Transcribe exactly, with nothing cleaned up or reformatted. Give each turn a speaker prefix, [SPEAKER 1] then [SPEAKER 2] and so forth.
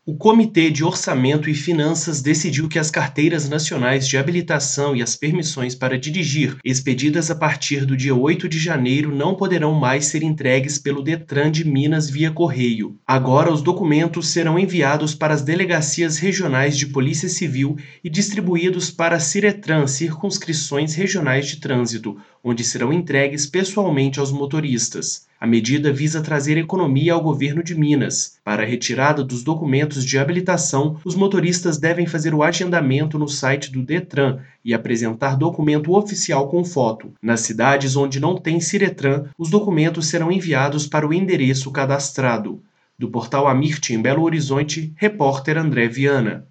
[SPEAKER 1] O Comitê de Orçamento e Finanças decidiu que as carteiras nacionais de habilitação e as permissões para dirigir, expedidas a partir do dia oito de janeiro, não poderão mais ser entregues pelo Detran de Minas via correio. Agora, os documentos serão enviados para as delegacias regionais de Polícia Civil e distribuídos para a Ciretran, circunscrições regionais de trânsito, onde serão entregues pessoalmente aos motoristas. A medida visa trazer economia ao governo de Minas. Para a retirada dos documentos de habilitação, os motoristas devem fazer o agendamento no site do Detran e apresentar documento oficial com foto. Nas cidades onde não tem Ciretran, os documentos serão enviados para o endereço cadastrado. Do portal Amirte, em Belo Horizonte, repórter André Viana.